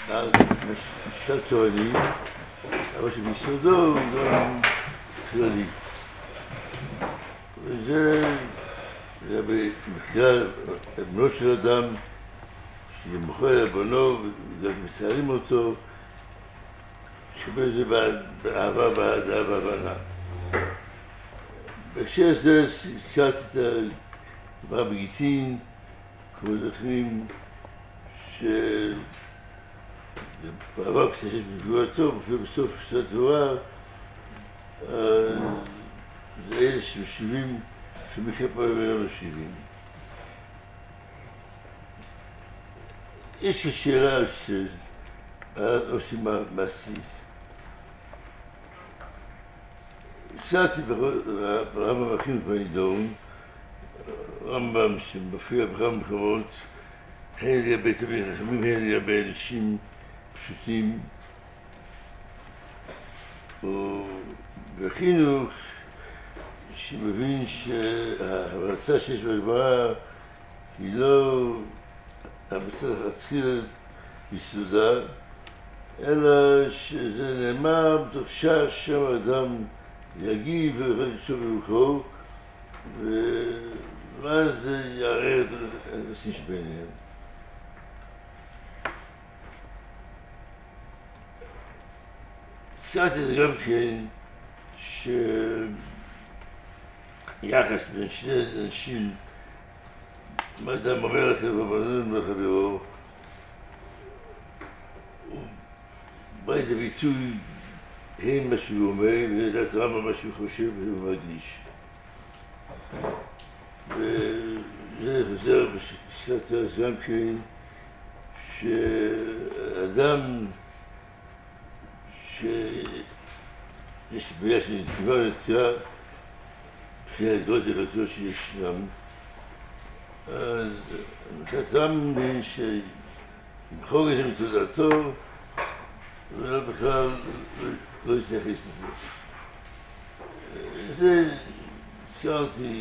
משל תורני, אבל שביסודו הוא גם כללי. וזה בכלל בנו של אדם שמוכר לבנו ומצערים אותו, שבזה באהבה, באהדה והבנה. בהקשר זה ציירתי את הדבר בגיטין, כמו זוכרים, שבעבר קצת יש בגבורתו, בסוף שנת תורה, זה אלה שמשיבים, שמכפה ולא משיבים. יש לי שאלה שעושים מעשית. הצעתי ברמב"ם הכי בנידון, רמב"ם שמופיע בכמה מקומות, הן לגבי תלמידי חכמים, הן לגבי אנשים פשוטים, ובחינוך שמבין שההמלצה שיש בגמרא היא לא המצב להתחיל ביסודה, אלא שזה נאמר בתוך שעה שם האדם יגיב ויוכל למצוא ברוחו, ואז זה יערער את היחסים שביניהם. הצעתי את זה גם כן שיחס בין שני אנשים, מה אדם אומר לכם בבנון בחברו, הוא בא לידי ביטוי הן מה שהוא אומר ולדעת רמב"ם מה שהוא חושב והוא מרגיש. וזה חוזר בפסקת אז גם כן שאדם שיש בעיה של נתיבה ונטייה לפי העדות הלכתיות שישנם, אז נתתם שימחור את זה מתודעתו ולא בכלל לא יתייחס לזה. זה ציירתי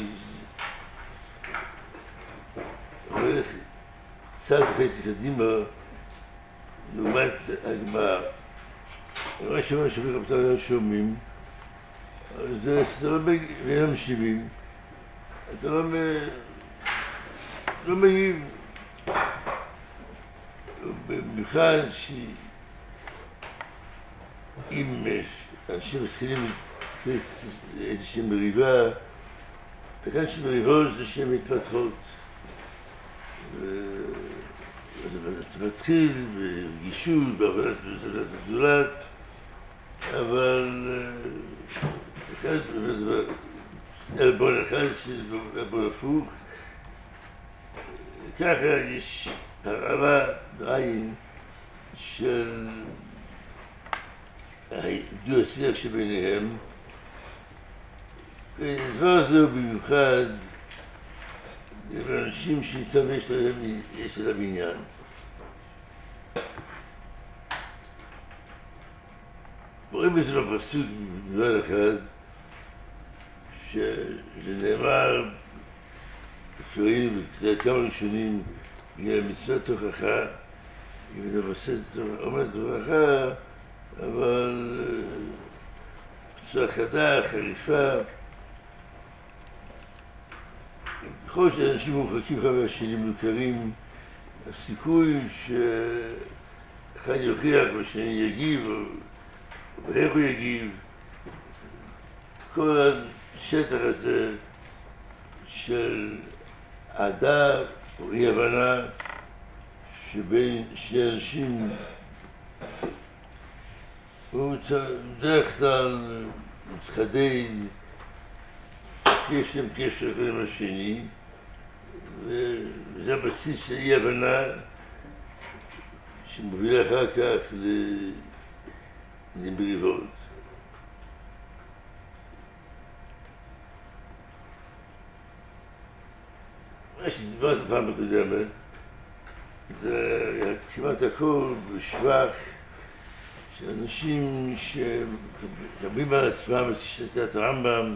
הולך צעד וחצי קדימה לעומת הגמרא. מה שאומר שברבותיו שומעים, זה שאתה לא משיבים, אתה לא מגיב. במיוחד שאם אנשים מתחילים איזושהי מריבה, כאן שמריבות זה שהן מתפתחות. אתה מתחיל ברגישות, בעבודת הזולת, אבל אחד אלבון אחד אלבון הפוך, ככה יש הרעלה בעין של דו-השיח שביניהם. הדבר הזה הוא במיוחד לאנשים שאיתם יש להם עניין. רואים את זה בפסוק בדבר אחד, שנאמר, שראינו בכמה ראשונים, בגלל מצוות תוכחה, אם אתה עומד תוכחה, אבל בצורה חדה, חריפה. ככל שאנשים מורחקים אחד מהשני מוכרים, הסיכוי שאחד יוכיח והשני יגיב, ואיך הוא יגיב, כל השטח הזה של אהדה או אי הבנה שבין שני אנשים הוא בדרך כלל מתחדד, יש להם קשר אחד עם השני, וזה הבסיס של אי הבנה שמובילה אחר כך למריבות. מה שדיברתי פעם הקודמת, זה כמעט הכל בשבח של אנשים שמקבלים על עצמם את שיטת הרמב"ם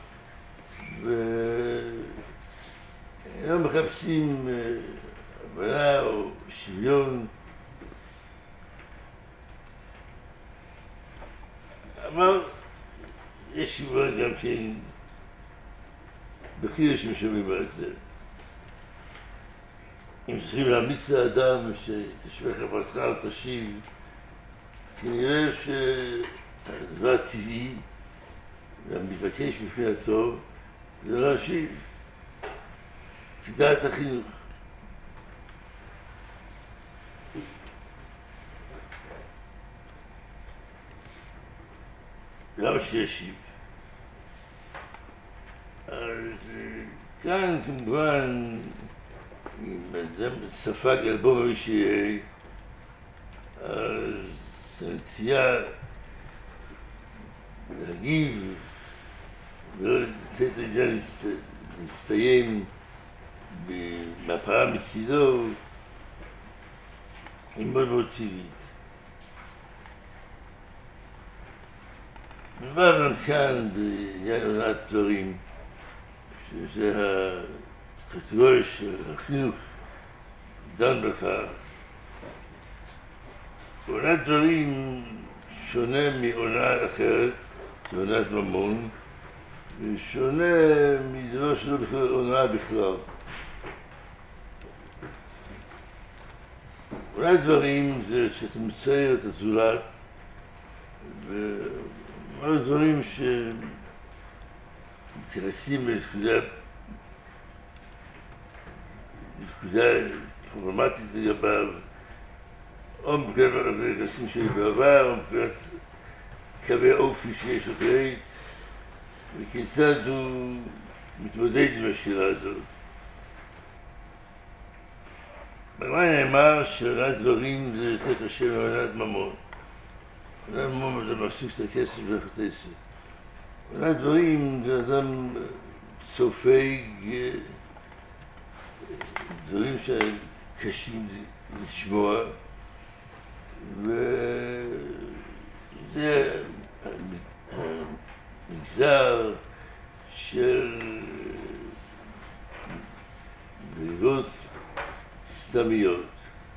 ולא מחפשים הבנה או שוויון, אבל יש כבר גם כן בחירש משומעים על זה. אם צריכים להמליץ לאדם שתשווה חברתך אל תשיב, כנראה שהדבר הטבעי והמתבקש בפני הטוב זה להשיב כדעת החינוך. למה שישיב? אז כאן כמובן אם אדם ספג אלבום מי שיהיה, אז הנטייה להגיב ולא לתת לעניין להסתיים במהפכה מצידו היא מאוד מאוד טבעית. מדובר גם כאן בעניין עונת דברים, שזה הקטגוריה של החינוך דן בכך. עונת דברים שונה מעונה אחרת, עונת ממון, ושונה מדבר שלא בכלל עונה בכלל. עונת דברים זה שאתה מצייר את הזולת, ועוד דברים שמתייחסים לנקודה פרוגרמטית לגביו, או מבחינת היחסים שלי בעבר, או מבחינת קווי אופי שיש אחרי, וכיצד הוא מתמודד עם השאלה הזאת. בגמרא נאמר שעונת דברים זה יותר קשה מעונת ממון. עונת ממון זה מחזיק את הכסף והחטסת. עונת דברים זה אדם סופג דברים שקשים לשמוע, וזה המגזר של ברירות סתמיות.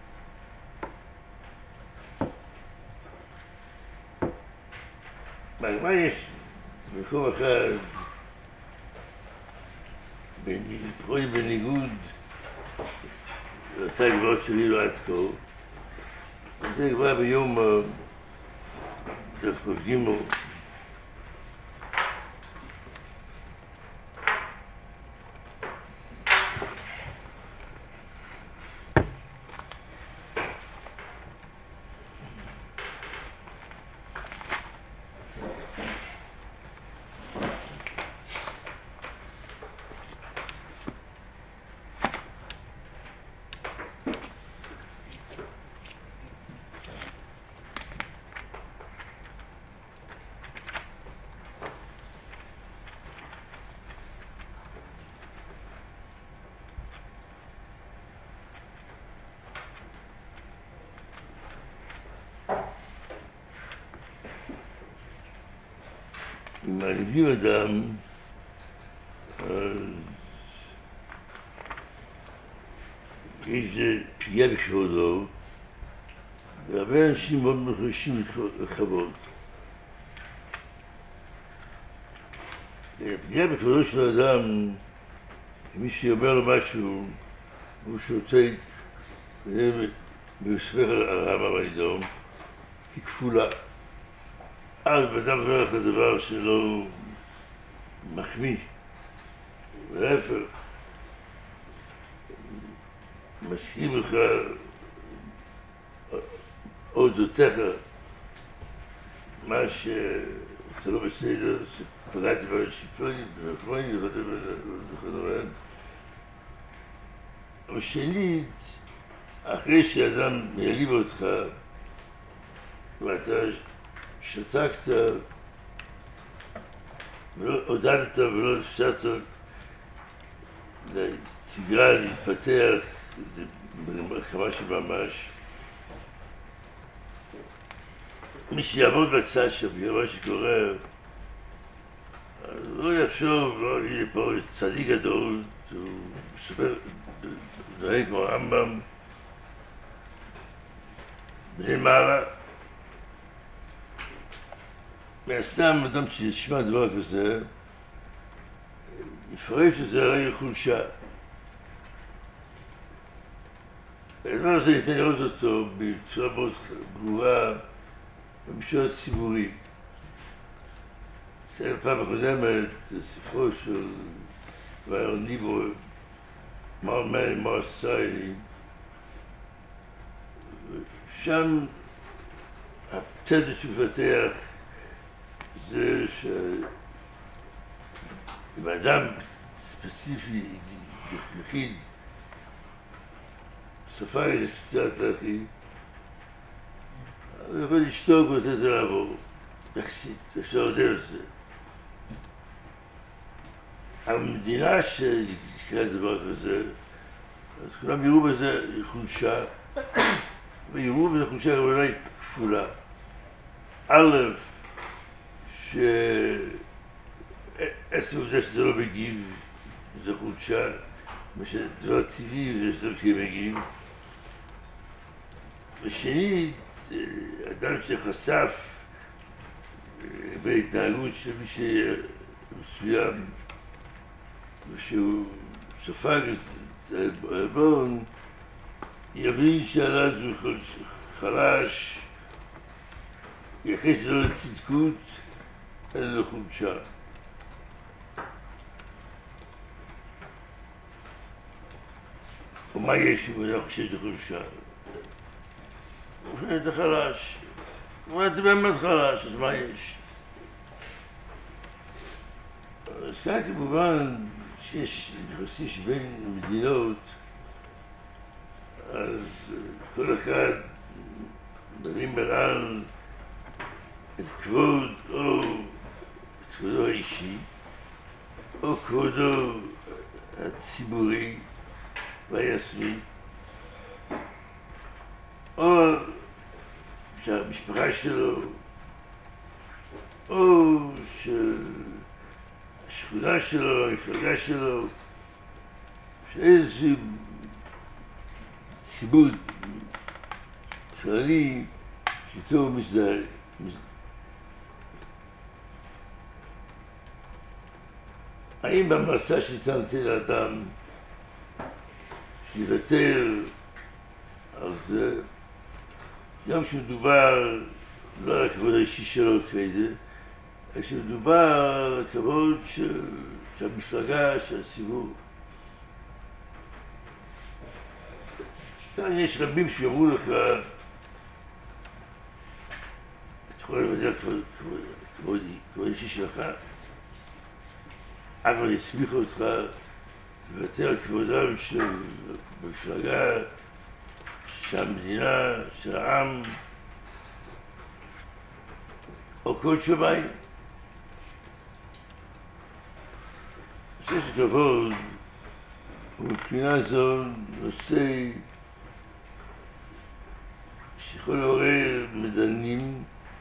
בגמרא יש מקום אחד בניגוד לאותה גבוהות שראינו עד כה, וזה כבר ביום דווקא גימו. אם מעליבים אדם, אז איזה פגיעה בכבודו, והרבה אנשים מאוד מחרישים לכבוד. פגיעה בכבודו של האדם, אם מישהו אומר לו משהו, הוא שותק, ומספר על הרמב"ם האדום, היא כפולה. אז אדם אומר לך דבר שלא מחמיא, ולהפך, מסכים לך אודותיך, מה שאתה לא בסדר, שפגעתי בשיפורים, וחמאים, וכדומה. אבל שנית, אחרי שאדם יעליב אותך, ואתה שתקת, ולא עודדת ולא אפשרת לתגרה, להתפתח במלחמה של ממש. מי שיעמוד בצד שם, מה שקורה, לא יחשוב, לא יהיה פה צדיק גדול, הוא מספר, דואג כמו רמב"ם, למעלה. מהסתם אדם שישמע דבר כזה, יפרש שזה הרי חולשה. הדבר הזה ניתן לראות אותו בצורה מאוד ברורה במישור הציבורי. בפעם הקודמת, ספרו של וייר ניבו, מר מן, מר סיילי, שם הצדק שמפתח זה שאם אדם ספציפי, יחיד, ספר איזה ספציפית לאחי, הוא יכול לשתוק ולתת זה לעבור. תקסית, אפשר לדעת את זה. המדינה שקראת דבר כזה, אז כולם יראו בזה חולשה, ויראו בזה חולשה רבנית כפולה. א', שעצם העובדה שזה לא מגיב, זה חולשה, מה שדבר טבעי זה שאתה מגיב. ושנית, אדם שחשף בהתנהגות של מישהו מסוים ושהוא ספג את העלבון, יבין שעליו הוא חלש, יחס לו לצדקות, אין לו חולשה. ומה יש אם אני חושב שזה חולשה? הוא חושב שאתה חלש. אבל אתה באמת חלש, אז מה יש? אז כאן כמובן שיש יחסים שבין מדינות, אז כל אחד מרים מעל את כבוד או את כבודו האישי, או כבודו הציבורי והיסמי, או שהמשפחה שלו, או של השכונה שלו, המפלגה שלו, שאיזשהו ציבור כללי שאיתו הוא מזדהה. האם במרצה שניתן לתת לאדם שיוותר על זה, גם כשמדובר לא על הכבוד האישי שלו כזה, אלא כשמדובר על הכבוד של המפלגה, של הציבור. כאן יש רבים שיאמרו לך, אתה יכול לוותר כבוד אישי שלך, אבל יסמיך אותך לוותר על כבודם של המפלגה, של המדינה, של העם, או כל שמיים. נושא של כבוד, ומבחינה זו נושא שיכול לעורר מדנים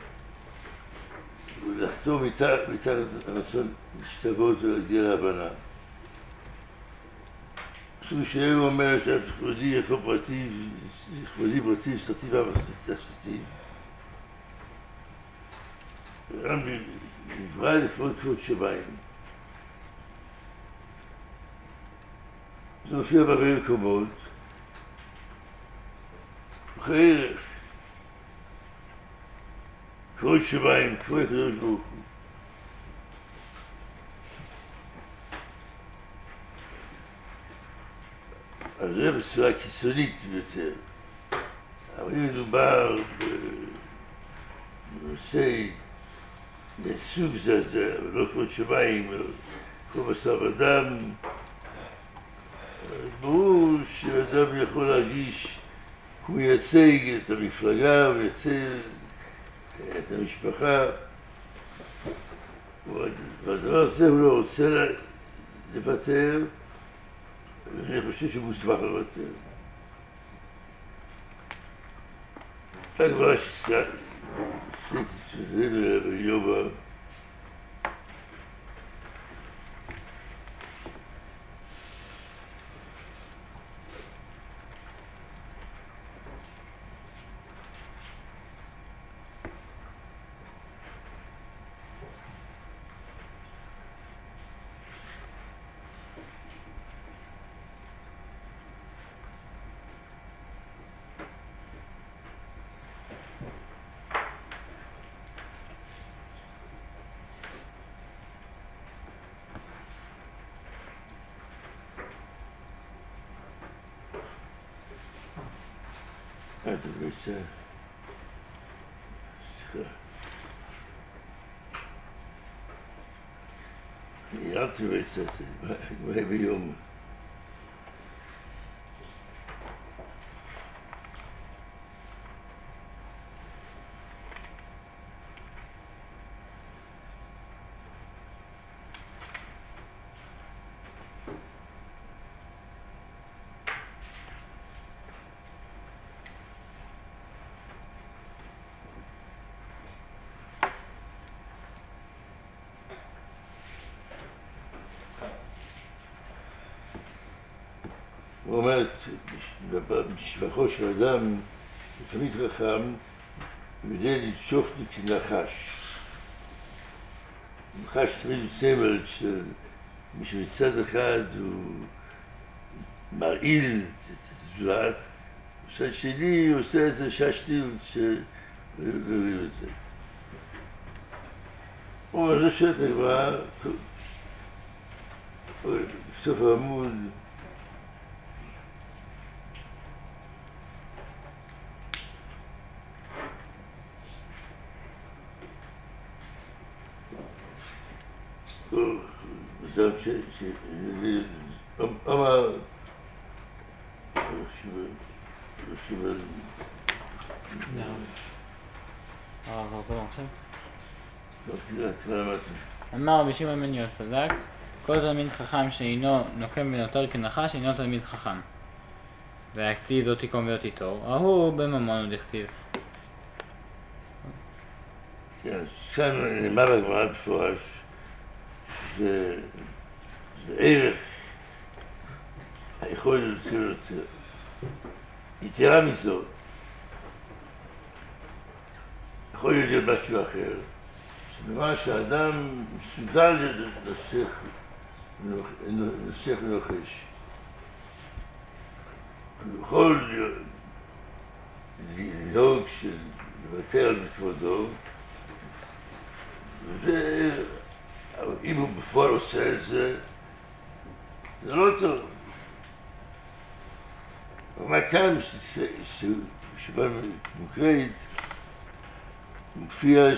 ולחתור מתחת הרצון להשתוות ולהגיע להבנה. פסוק ישעיהו אומר שכבודי יעקב פרטי, כבודי פרטי וסרטיב וסרטיב. גם נברא לכבוד כבוד שמיים. זה מופיע בהרבה מקומות. וכערך כבוד שמיים, כבוד הקדוש ברוך הוא. אז זה בצורה קיצונית ביותר. אבל אם מדובר בנושא מסוג זה, ולא כבוד שמיים, כבוד בשר אדם, ברור שאדם יכול להרגיש הוא מייצג את המפלגה, הוא מייצג את המשפחה, והדבר הזה הוא לא רוצה לוותר, ואני חושב שהוא מוסמך לוותר. רק כבר שליטי שזה ביובה, אתה רוצה? סליחה. אל תרצה, זה ביום. הוא אומר, בשבחו של אדם, הוא תמיד חכם, הוא יודע למשוך כנחש. נחש תמיד סמל של מי שמצד אחד הוא מרעיל את הזולת, מצד שני הוא עושה את זה ששתיל ולהוריד את זה. הוא אומר, זה שאת הגמרא, בסוף העמוד, אדם אמר שיבל אמר רבי שמעון בן יהוצדק, כל תלמיד חכם שאינו נוקם ונותר כנחש אינו תלמיד חכם, והכתיב לא תיקום ולא תיטור, ההוא בממון עוד הכתיב. כאן נאמר בגמרא במפורש, זה ערך היכולת להוציא ולהוציא. יתרה מזאת, יכול להיות משהו אחר, שבמה שהאדם מסוגל לנסח ולוחש. הוא יכול לנהוג לוותר על כבודו, אבל אם הוא בפועל עושה את זה, זה לא טוב. אבל כאן, שבא מוקרית, מופיע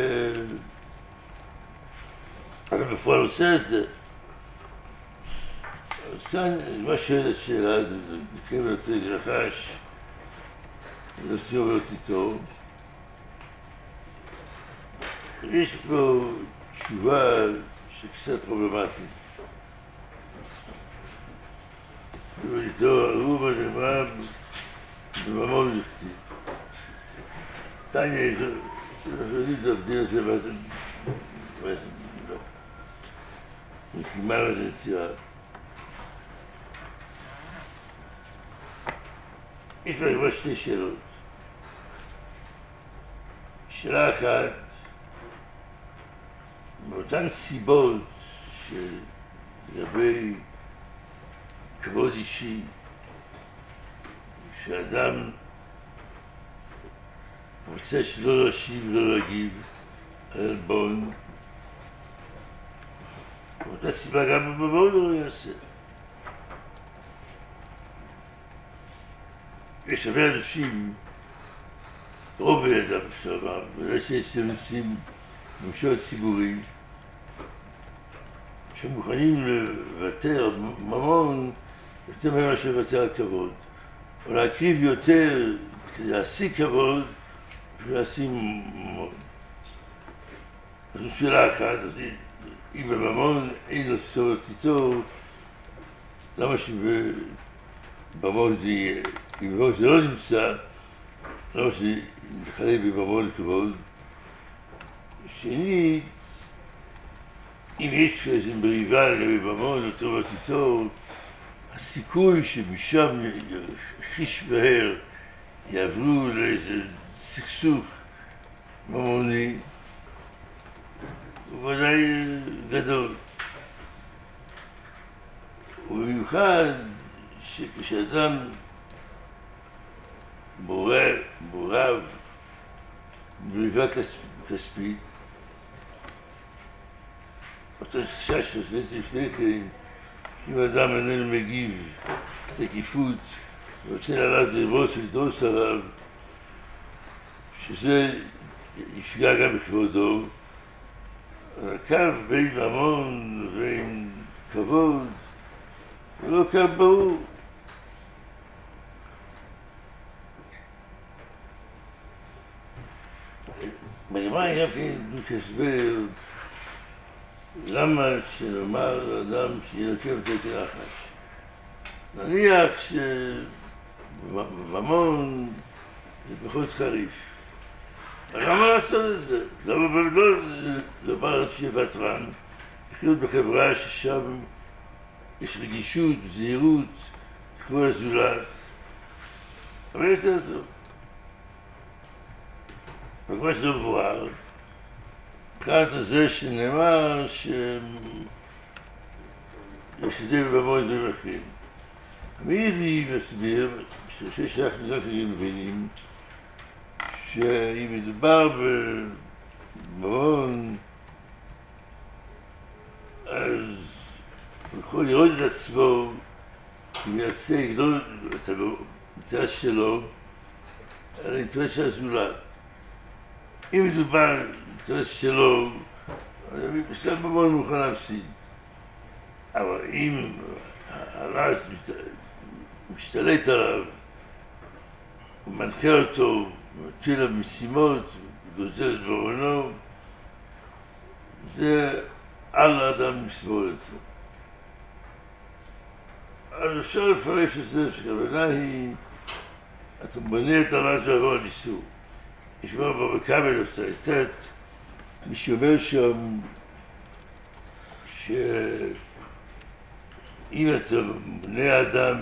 אבל בפועל עושה את זה. אז כאן, מה שאלה, נקרא יותר גרחש, להוציא ולא תיטור. יש פה תשובה שקצת פרובלמטית. הוא בנאמר בממון לכתיב. תניא, אני תבדיל את זה מקימה לזה יצירה. יש כבר שתי שאלות. שאלה אחת, מאותן סיבות שלגבי כבוד אישי, שאדם רוצה שלא להשיב ולא להגיב על עלבון, מאותה סיבה גם בבון הוא לא יעשה. יש הרבה אנשים, רוב בן אדם אפשר לומר, בגלל שיש נושאים במשהו ציבורי, שמוכנים לוותר ממון יותר ממה שלוותר על כבוד, או להקריב יותר כדי להשיג כבוד ולהשיג ממון. אז זו שאלה אחת, אם בממון אין לו סורת איתו, למה שבממון זה יהיה? אם בממון זה לא נמצא, למה שנחלה בממון לכבוד? שנית, אם יש איזה מריבה לגבי ממון או סורת איתו, הסיכוי שמשם חיש בהר יעברו לאיזה סכסוך ממוני הוא ודאי גדול. ובמיוחד שכשאדם מעורב במריבה כספית, אותו חשש שעשיתי לפני כן, אם אדם איננו מגיב תקיפות ורוצה לעלות לרבוס ולדרוס עליו, שזה יפגע גם בכבודו. הקו בין ממון ובין כבוד הוא לא קו ברור. בגמרא גם כן הסבר למה שנאמר לאדם שינקה בתקן נחש. נניח שממון זה פחות חריף. למה לעשות את זה? למה לא בא שיהיה ותרן? לחיות בחברה ששם יש רגישות, זהירות, כבוד הזולת. אבל יותר טוב. וכמו שזה מבואר, מבחינת הזה שנאמר שיש ידי במון דברים אחרים. המירי מסביר, שיש אנחנו גם כלים מבינים, שאם מדובר בממון, אז הוא יכול לראות את עצמו, ומייצג לא את האינטרס שלו, אלא האינטרס של הזולת. אם מדובר על האינטרס שלו, בשלב ממון מוכן להפסיד. אבל אם הרס משתלט עליו, הוא מנחה אותו, מטיל עליו משימות, גוזל את ממונו, זה על האדם לסבול את זה. אז אפשר לפרש את זה, שהכוונה היא, אתה בונה את הרס ועבור על איסור. יש כבר בקבל הפצייצת, מי שאומר שם שאם אתה בונה אדם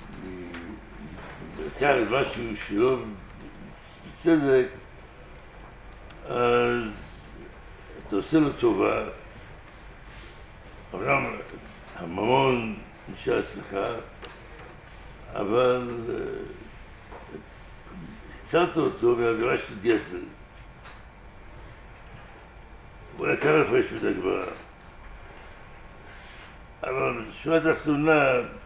לקח את משהו שלא בצדק, אז אתה עושה לו טובה. אמנם הממון נשאר אצלך, אבל הצלת אותו מהעבירה של גזל. הוא לקח לפרש את הגברה. אבל בשורה התחתונה,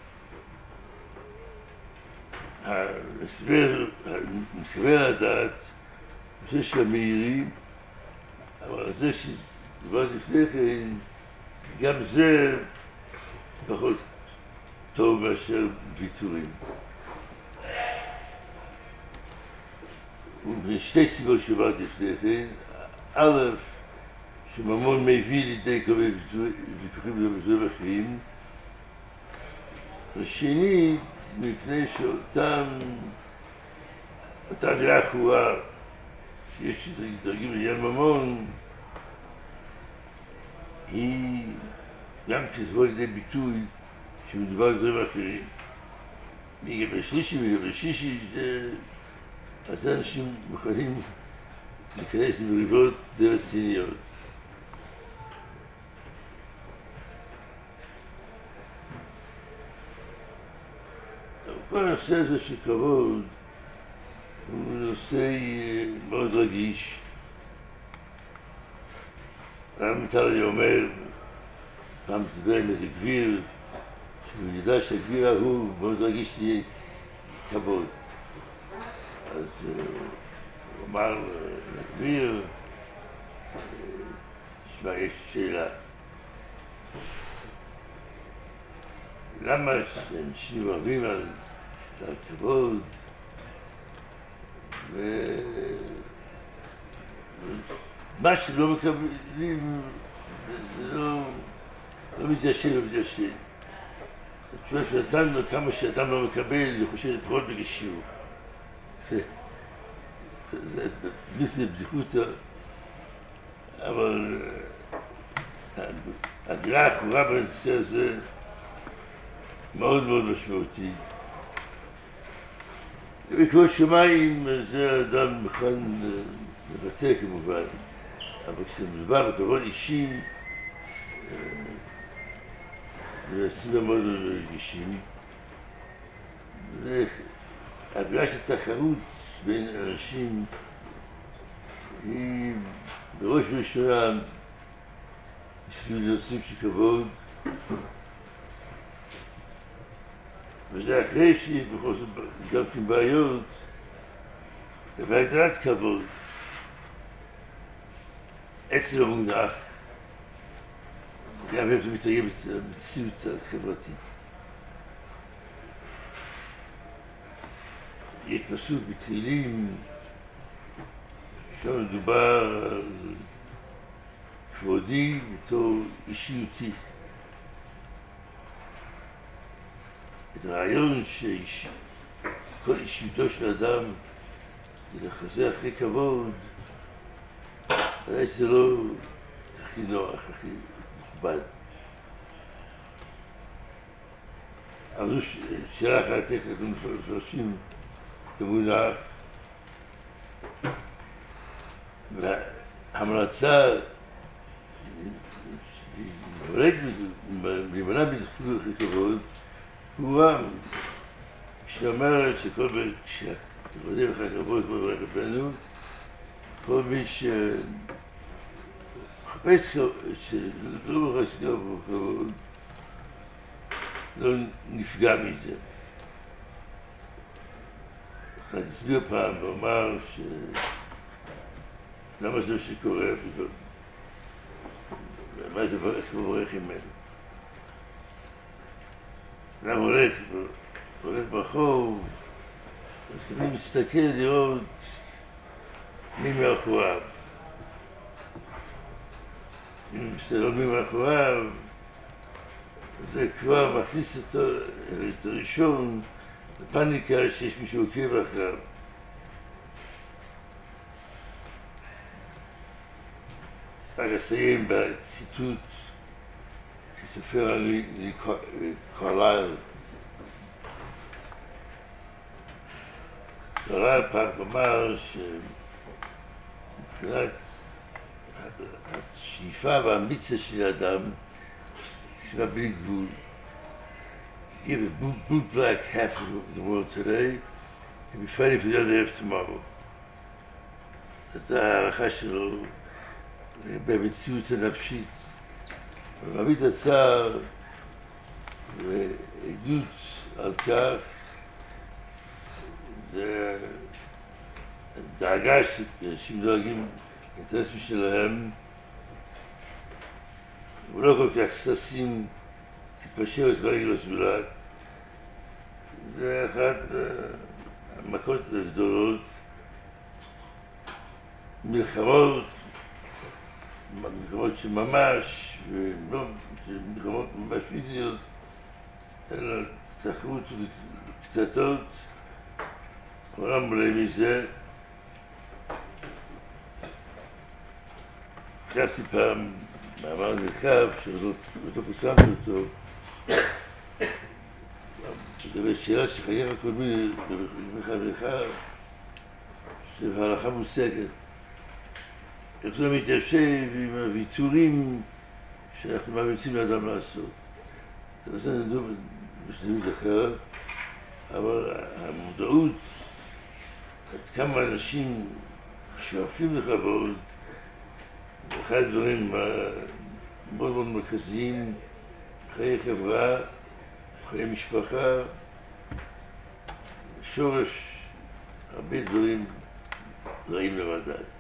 מסבר לדעת, נושא של המאירים, אבל זה שדבר לפני כן, גם זה פחות טוב מאשר ויתורים. ושתי סיבות שבאתי לפני כן, א', שממון מביא לידי כל מיני ויכוחים ובזורים, ושני, מפני שאותה דעה קרואה שיש דרגים לעניין ממון, היא גם כשתבוא לידי ביטוי שמדובר על דברים אחרים. לגבי שלישי, אז אנשים מוכנים להיכנס במריבות די רציניות. כל הנושא הזה של כבוד הוא נושא מאוד רגיש. הרמט"ל אומר, פעם תדבר עם איזה גביר, שהוא ידע שהגביר ההוא מאוד רגיש לי כבוד. אז הוא אמר לגביר, תשמע, יש שאלה. למה אנשים אוהבים על כבוד ומה שלא מקבלים זה לא מתיישב. התשובה שנתנו כמה שאדם לא מקבל, אני חושב שזה פחות בגישור. זה בדיחותא, אבל האווירה הקרובה בנושא הזה מאוד מאוד משמעותי. וכמו שמיים זה האדם מוכן לבטא כמובן, אבל כשמדובר בכבוד אישי, זה נושאים מאוד רגישים. האווירה של תחרות בין אנשים היא בראש ובראשונה בשביל נושאים של כבוד, וזה אחרי שיש בכל זאת גם כן בעיות בהגדרת כבוד. עצם המונח, גם אם זה מתרגם את המציאות החברתית. יש פסוק בתהילים, שם מדובר על כבודי בתור אישיותי. את הרעיון שכל אישיותו של אדם זה לחזר אחרי כבוד, ודאי שזה לא הכי נוח, הכי מכובד. אבל זו שאלה אחת, איך אנחנו מפרשים את המונח. וההמלצה להימנע בזכות הכי כבוד הוא עם שאומרת כשאתה חוזר לך כבוד כמו ברך רבנו, כל מי שחפש שלא מחפש כבוד לא נפגע מזה. אחד הסביר פעם ואומר למה זה שקורה, מה זה איך הוא בורך ממנו. אדם הולך ברחוב, אז אני מסתכל לראות מי מאחוריו. אם מסתכל מי מאחוריו, זה כבר מכניס את הראשון לפניקה שיש מישהו עוקב אחריו. רק אסיים בציטוט שסופר על קרלייל. קרלייל פעם אמר שמבחינת השאיפה והאמביציה של האדם יש לה בלי גבול. Give a boot black half of the world today and be fighting for the other half tomorrow. זאת הערכה שלו במציאות הנפשית. הוא מביא את הצער ועדות על כך, זה דאגה שאנשים דואגים אינטרסים שלהם, הוא לא כל כך ששים תתפשר את רגל הזולת. זה אחת המכות הגדולות, מלחמות שממש, ולא מלחמות ממש פיזיות, אלא תחרות וקטטות, העולם מלא מזה. כתבתי פעם מאמר נרחב, שלא פרסמתי אותו, לגבי שאלה שחייך הקודמי, בחברך, שההלכה מושגת. איך זה מתיישב עם הוויתורים שאנחנו מאמיצים לאדם לעשות. זה נדום בשביל אחר, אבל המודעות, עד כמה אנשים שואפים לכבוד, אחד הדברים מאוד מאוד מרכזיים, חיי חברה, חיי משפחה, שורש הרבה דברים רעים למדי.